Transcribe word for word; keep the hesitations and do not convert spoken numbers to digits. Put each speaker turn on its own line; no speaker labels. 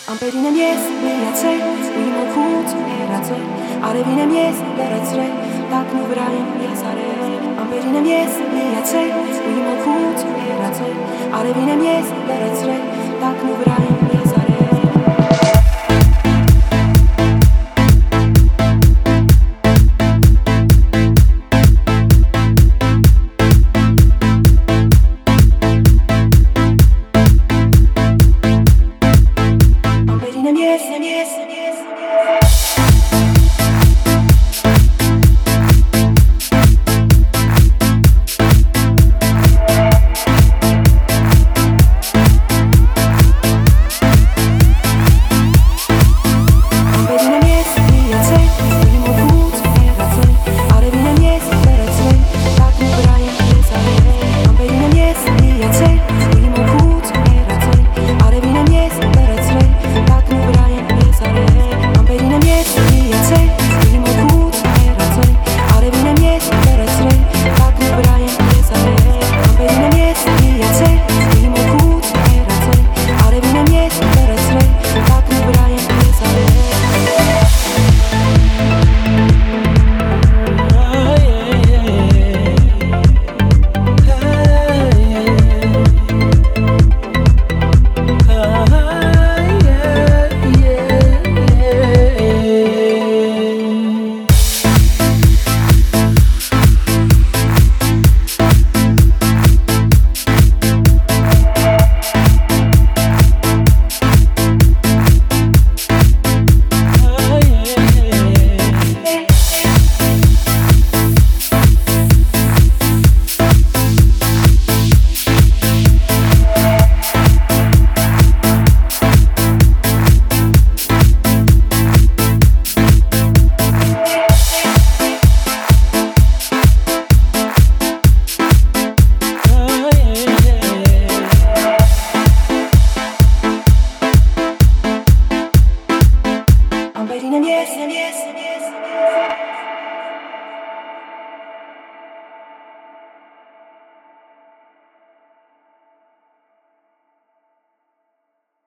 Am pe tine miez, miațe, uimo kuc, erațe, ale vine miez, berețre, tak nu vrei, iasare. Am pe tine miez, miațe, uimo kuc, erațe, ale vine miez, berețre, tak nu vrei.